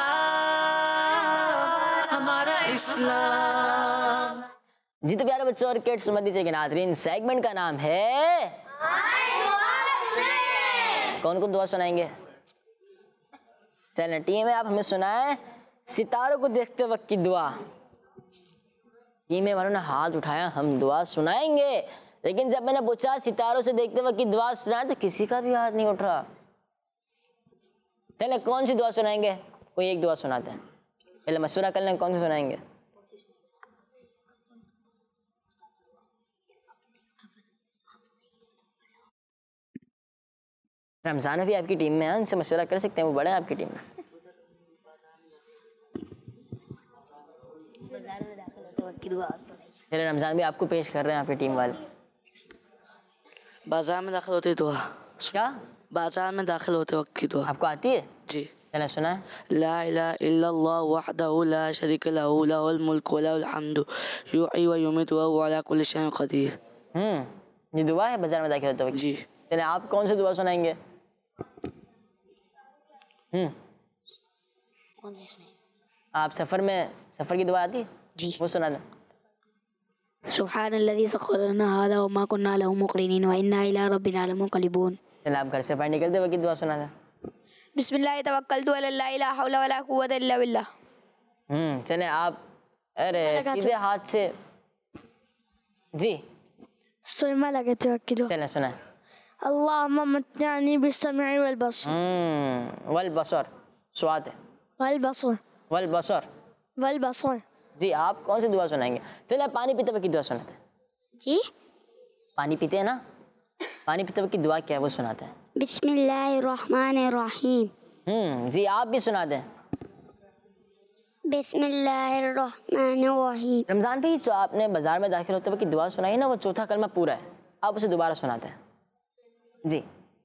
इस्लाम, हमारा इस्लाम। जी तो प्यारे बच्चों और किड्स के नाजरीन, सेगमेंट का नाम है कौन कौन दुआ सुनाएंगे? चलें टीम है, आप हमें सुनाएं सितारों को देखते वक्त की दुआ। टीम वालों ने हाथ उठाया, हम दुआ सुनाएंगे, लेकिन जब मैंने पूछा सितारों से देखते वक्त की दुआ सुनाए तो किसी का भी हाथ नहीं उठ रहा। चले कौन सी दुआ सुनाएंगे? कोई एक दुआ सुनाते हैं, पहले मशवरा कर लें कौन सी सुनाएंगे। रमजान भी आपकी टीम में है, उनसे मशवरा कर सकते हैं, वो बड़े हैं आपकी टीम में। चले रमजान भी आपको पेश कर रहे हैं आपकी टीम वाले। बाजार में दाखिल होते दुआ। क्या? बाजार में दाखिल होते वक्त की दुआ आपको आती है? जी। चले सुना है। ला इलाहा इल्लल्लाह वहदहु ला शरीका लहु लहुल मुल्कु व लहुल हम्दु युहयी व युमीतु व हुवा अला कुल्लि शैइन क़दीर। ये दुआ है बाजार में दाखिल होते वक्त। जी। चले आप कौन सी दुआ सुनाएंगे? आप सफर की दुआ आती है? जी। वो सुना दें। सुब्हानल्लज़ी सख़्ख़रना हाज़ा व मा कुन्ना लहु मुक़रिनीन व इन्ना इला रब्बिना लमुनक़लिबून। चले आप घर से बाहर निकलते वक्त की दुआ सुना दें। बिस्मिल्लाह तवक्कलतु अलल्लाह ला हौला वला कुव्वता इल्ला बिल्लाह। चले आप अरे सीधे हाथ से जी सुरमा लगे थे वक्त की दुआ। चले सुना। अल्लाहुम्मा मत्तिअनी बिस्समिअ वल बसर। वल बसर स्वाद है। वल बसर। वल बसर। वल बसर। जी आप कौन सी दुआ सुनाएंगे? चले पानी पीते वक्त की दुआ सुनाते हैं। जी। पानी पीते हैं ना, पानी पीते वक्त की दुआ क्या है वो सुनाते हैं। बिस्मिल्लाहिर्रहमानिर्रहीम। जी आप भी सुना दें। बिस्मिल्लाहिर्रहमानिर्रहीम। रमजान भी जो आपने बाजार में दाखिल होते वक्त की दुआ सुनाई ना, वो चौथा कलमा पूरा है, आप उसे दोबारा सुनाते हैं। जी।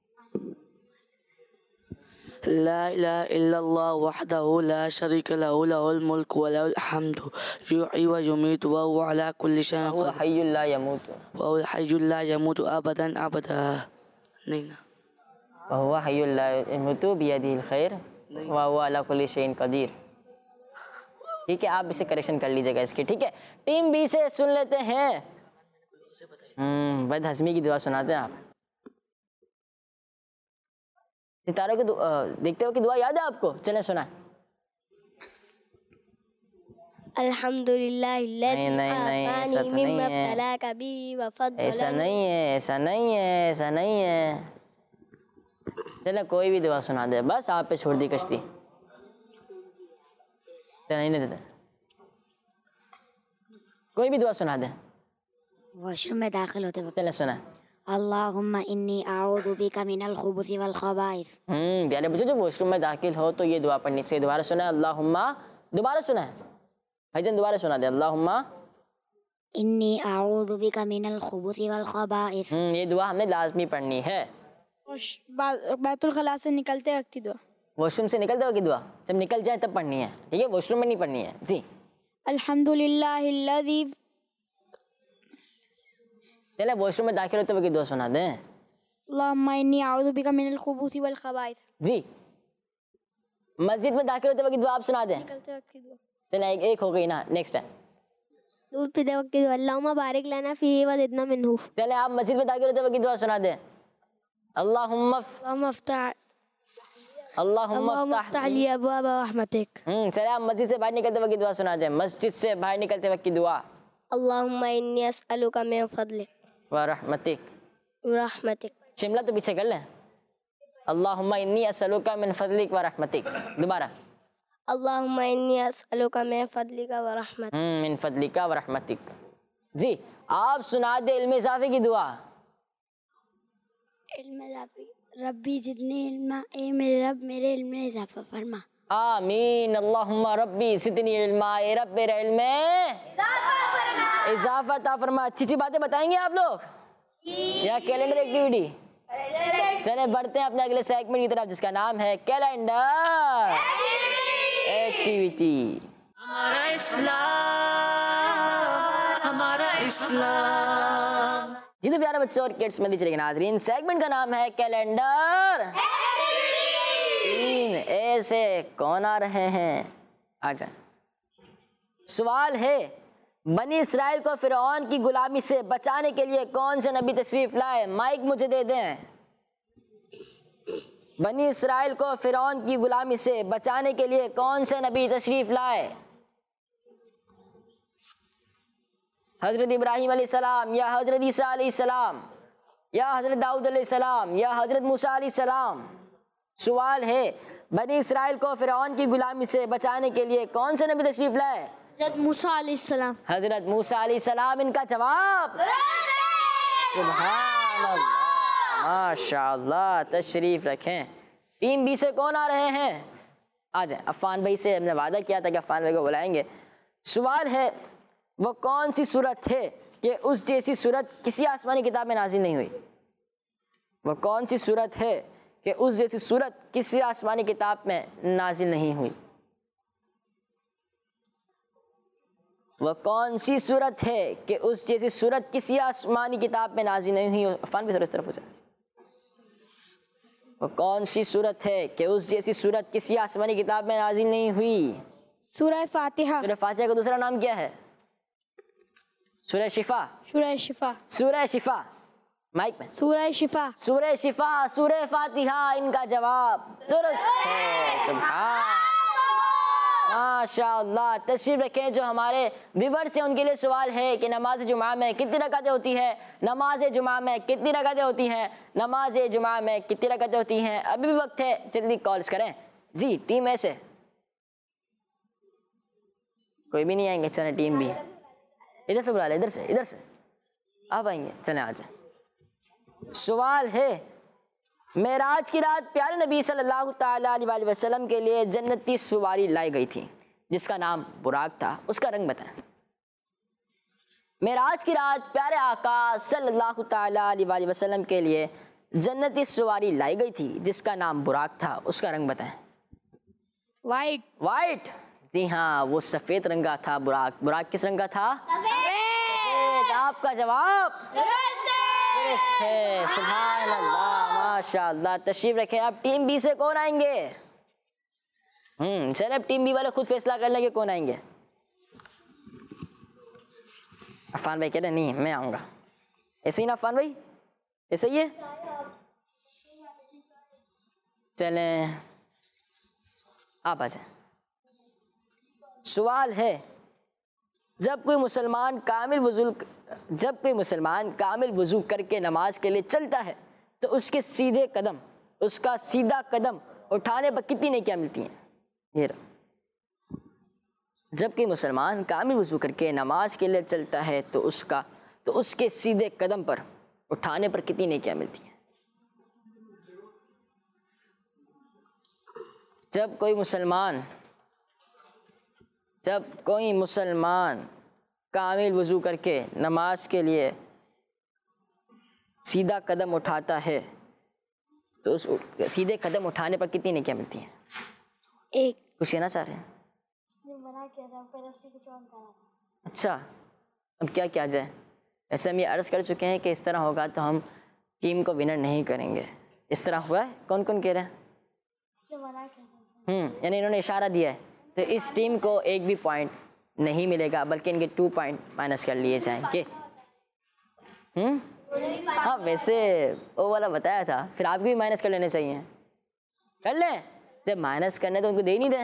ला इलाहा इल्लल्लाह वहदहु ला शरीका लहु लहुल मुल्कु व लहुल हम्दु युहयी व युमीतु व हुवा अला कुल्लि शैइन हुवा क़दीर हय्युल ला यमूतु व हुवल हय्युल ला यमूतु अबदन अबदा। नहीं ना, व हुवा हय्युल ला यमूतु बियदिहिल खैर व हुवा अला कुल्लि शैइन क़दीर। ठीक है, आप इसे करेक्शन कर लीजिएगा इसकी। ठीक है, टीम बी से सुन लेते हैं। बद हज़मी की दुआ सुनाते हैं आप। सितारों को देखते हो कि दुआ याद है आपको? चलें सुना। अल्हम्दुलिल्लाहिल्लज़ी आफ़ानी मिम्मा इब्तलाका बिही व फ़द्दलनी। ऐसा नहीं है, ऐसा नहीं है, ऐसा नहीं है। चले कोई भी दुआ सुना दे, बस आप पे छोड़ दी कश्ती। चले नहीं देते, कोई भी दुआ सुना दे। वॉशरूम में दाखिल होते वक्त चलें सुना। अल्लाहुम्मा इन्नी अऊज़ु बिका मिनल खुबुसी वल खबाइस। प्यारे बच्चों, जब वॉशरूम में दाखिल हो तो ये दुआ पढ़नी चाहिए। दोबारा सुना है अल्लाहुम्मा, दोबारा सुना है भाईजान, दोबारा सुना दे। अल्लाहुम्मा इन्नी अऊज़ु बिका मिनल खुबुसी वल खबाइस। ये दुआ हमने लाजमी पढ़नी है। बैतुल खला से निकलते वक्त की दुआ। वॉशरूम से निकलते वक्त की दुआ जब निकल जाए तब पढ़नी है, ठीक है, वॉशरूम में नहीं पढ़नी है जी। अल्हम्दुलिल्लाहिल्लज़ी, चले वॉशरूम में दाखिल होते वक्त की दुआ सुना दें। अल्लाहुम्मा इन्नी अऊज़ु बिका मिनल खुबूसी वल खबाइस। जी, मस्जिद में दाखिल होते वक्त की दुआ आप सुना दें। निकलते वक्त की दुआ। चले एक हो गई ना, नेक्स्ट है। दूध पीते वक्त की दुआ, अल्लाहुम्मा बारिक लना फीही व ज़िदना मिन्हु। चले आप मस्जिद में दाखिल होते वक्त की दुआ सुना दें। अल्लाहुम्मा अफ्तह ली अबवाब रहमतिक। चले आप मस्जिद से बाहर निकलते वक्त की दुआ सुना दें। मस्जिद से बाहर निकलते वक्त की दुआ, अल्लाहुम्मा इन्नी अस्अलुका मिन फज़लिक व रहमतिक। रहमतिक। शिमला तो पीछे कर लें। अल्लाहुम्मा इन्नी अस्अलुका मिन फज़लिक व रहमतिक। दोबारा, अल्लाहुम्मा इन्नी अस्अलुका मिन फज़लिका व रहमतिक। मिन फज़लिका व रहमतिक। जी, आप सुना दे इल्म इज़ाफ़े की दुआ। इल्म इज़ाफ़ी, रब्बी ज़िदनी इल्मा, ए मेरे रब मेरे इल्म में इज़ाफ़ा फरमा। आमीन। अल्लाहुम्मा रब्बी ज़िदनी इल्मा, ए रब मेरे इल्म में इज़ाफ़ा अता फरमा। अच्छी अच्छी बातें बताएंगे आप लोग या कैलेंडर एक्टिविटी? चले बढ़ते हैं अपने अगले सेगमेंट की तरफ जिसका नाम है कैलेंडर एक्टिविटी। हमारा इस्लाम, हमारा इस्लाम। जी तो प्यारे बच्चों और किड्स में चलेंगे नाजरीन, सेगमेंट का नाम है कैलेंडर। तीन ऐसे कौन आ रहे हैं? अच्छा, सवाल है, बनी इसराइल को फिरौन की गुलामी से बचाने के लिए कौन से नबी तशरीफ लाए? माइक मुझे दे दें। बनी इसराइल को फिरौन की गुलामी से बचाने के लिए कौन से नबी तशरीफ लाए? हजरत इब्राहिम अलैहिस्सलाम या हजरत ईसा अलैहिस्सलाम या हजरत दाऊद अलैहिस्सलाम या हजरत मूसा अलैहिस्सलाम? सवाल है, बनी इसराइल को फिरौन की गुलामी से बचाने के लिए कौन से नबी तशरीफ लाए? हज़रत मूसा अलैहिस्सलाम। हजरत मूसा अलैहिस्सलाम इनका जवाब। सुभान अल्लाह, माशाअल्लाह। तशरीफ रखें। टीम बी से कौन आ रहे हैं? आ जाए। अफ़ान भाई से हमने वादा किया था कि अफ़ान भाई को बुलाएंगे। सवाल है, वो कौन सी सूरत है कि उस जैसी सूरत किसी आसमानी किताब में नाजिल नहीं हुई? वो कौन सी सूरत है कि उस जैसी सूरत किसी आसमानी किताब में नाजिल नहीं हुई? वह कौन सी सूरत है कि उस जैसी सूरत किसी आसमानी किताब में नाजिल नहीं हुई? अफ़ान भी थोड़ा इस तरफ हो जाए। वह कौन सी सूरत है कि उस जैसी सूरत किसी आसमानी किताब में नाजिल नहीं हुई? सूरह फातिहा। सूरह फातिहा का दूसरा नाम क्या है? सूरह शिफा। सूरह शिफा। सूरह शिफा। माइक में। सूरह शिफा। सूरह शिफा, सूरह फातिहा इनका जवाब दुरुस्त है। सुभान माशाअल्लाह। तशरीफ रखें। जो हमारे व्यूअर्स हैं उनके लिए सवाल है कि नमाज जुमा में कितनी रकातें होती है? नमाज जुमा में कितनी रकातें होती हैं? नमाज जुमा में कितनी रकातें होती हैं? अभी भी वक्त है, जल्दी कॉल्स करें। जी, टीम ए से कोई भी नहीं आएंगे? चलें टीम बी, इधर से बुला ले, इधर से आप आएंगे। चलें आ जाए। सवाल है, मेराज की रात प्यारे नबी सल्लल्लाहु ताला अलैहि वसल्लम के लिए जन्नती सवारी लाई गई थी जिसका नाम बुराक था, उसका रंग बताएं। मेराज की रात प्यारे आका सल्लल्लाहु ताला अलैहि वसल्लम के लिए जन्नती सवारी लाई गई थी जिसका नाम बुराक था, उसका रंग बताएं। वाइट। वाइट, जी हाँ, वो सफेद रंग का था बुराक। बुराक किस रंग का था? सफेद। आपका जवाब दुरुस्त है। सुभान अल्लाह, माशाअल्लाह। तशरीफ रखें। अब टीम बी से कौन आएंगे? चले अब टीम बी वाले खुद फैसला कर लेंगे कौन आएंगे। अफान भाई कह रहे नहीं मैं आऊंगा। ऐसे ही ना अफान भाई? ऐसे ही है। चलें आप आ जाए। सवाल है, जब कोई मुसलमान कामिल वुज़ू करके नमाज के लिए चलता है तो उसका सीधा कदम उठाने पर कितनी नेकियां मिलती हैं? ये रहा। जब कोई मुसलमान कामिल वुज़ू करके नमाज के लिए चलता है तो उसका तो उसके सीधे कदम पर उठाने पर कितनी नेकियां मिलती हैं? जब कोई मुसलमान कामिल वज़ू करके नमाज के लिए सीधा कदम उठाता है तो उस सीधे कदम उठाने पर कितनी नेकियां मिलती हैं? एक। कुछ कहना चाह रहे हैं? मना किया था, पहले उसने कुछ और कहा था। अच्छा, अब क्या किया जाए? ऐसे हम ये अर्ज़ कर चुके हैं कि इस तरह होगा तो हम टीम को विनर नहीं करेंगे। इस तरह हुआ है? कौन कौन कह रहे हैं? उसने मना किया था। यानी इन्होंने इशारा दिया है, तो इस टीम को एक भी पॉइंट नहीं मिलेगा, बल्कि इनके 2 पॉइंट माइनस कर लिए जाएंगे। हाँ, वैसे वो वाला बताया था, फिर आपको भी माइनस कर लेने चाहिए। कर लें, जब माइनस करने तो उनको दे ही नहीं दें।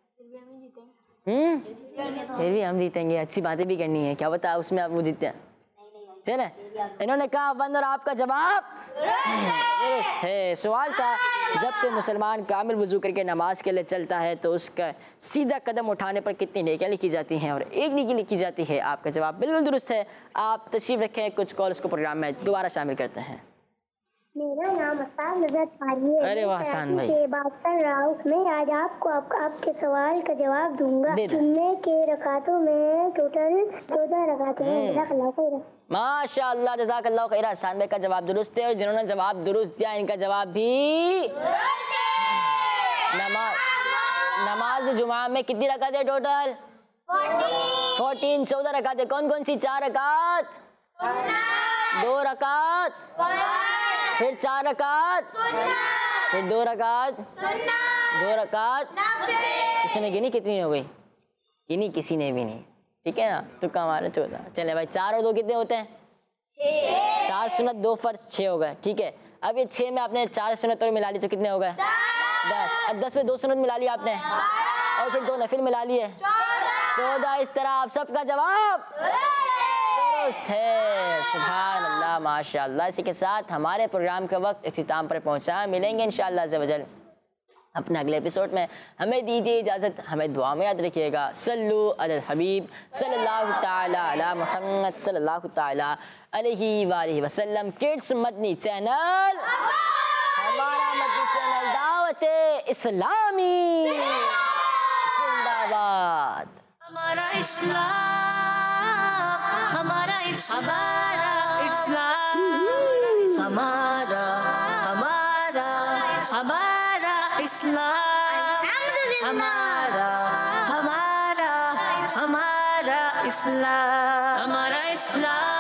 फिर भी हम जीतेंगे। अच्छी बातें भी करनी है, क्या बता उसमें आप वो जीते हैं। चले, इन्होंने कहा बंद और आपका जवाब दुरुस्त है। सवाल था जब कोई मुसलमान कामिल वज़ू करके नमाज के लिए चलता है तो उसका सीधा कदम उठाने पर कितनी नेकियां लिखी जाती हैं, और एक नेकी लिखी जाती है। आपका जवाब बिल्कुल दुरुस्त है। आप तशरीफ़ रखें, कुछ कॉल्स को प्रोग्राम में दोबारा शामिल करते हैं। मेरा नाम हसन नजर फारी है। अरे वाह हसन भाई, से बात कर रहा हूँ। मैं आज आपको आपके सवाल का जवाब दूंगा। जुम्मे के रकातों में टोटल 14 रकातें हैं। माशाअल्लाह, जज़ाकल्लाह खैर। हसन भाई का जवाब दुरुस्त है, और जिन्होंने जवाब दुरुस्त दिया इनका जवाब भी नमाज जुमा में कितनी रकातें टोटल? 14 14 रकातें। कौन कौन सी? 4 रकात, 2 रकात, फिर 4 रकात, फिर 2 रकात, 2 रकात। किसी ने गिनी कितनी हो गई? गिनी किसी ने भी नहीं, ठीक है ना? तो हमारा 14। चले भाई, 4 और 2 कितने होते हैं? 4 सुन्नत 2 फर्ज 6 हो गए, ठीक है। अब ये 6 में आपने 4 सुन्नत और मिला ली तो कितने हो गए? 10। अब 10 में 2 सुन्नत मिला ली आपने, और फिर 2 नफिल मिला लिए, 14। इस तरह आप सबका जवाब दुरुस्त है। सुभान अल्लाह, माशाअल्लाह। इसी के साथ हमारे प्रोग्राम का वक्त इख्तिताम पर पहुंचा। मिलेंगे इंशाअल्लाह अज़्ज़ व जल अपने अगले एपिसोड में। हमें दीजिए इजाज़त, हमें दुआ में याद रखिएगा। सल्लु अलल हबीब सल्लल्लाहु ताला अला मुहम्मद सल्लल्लाहु ताला अलैहि वालिहि वसल्लम। किड्स मदनी चैनल, हमारा मदनी चैनल दावत इस्लामी जिंदाबाद। हमारा इस्लाम, हमारा इस्लाम, हमारा इस्लाम, हमारा इस्लाम, हमारा इस्लाम।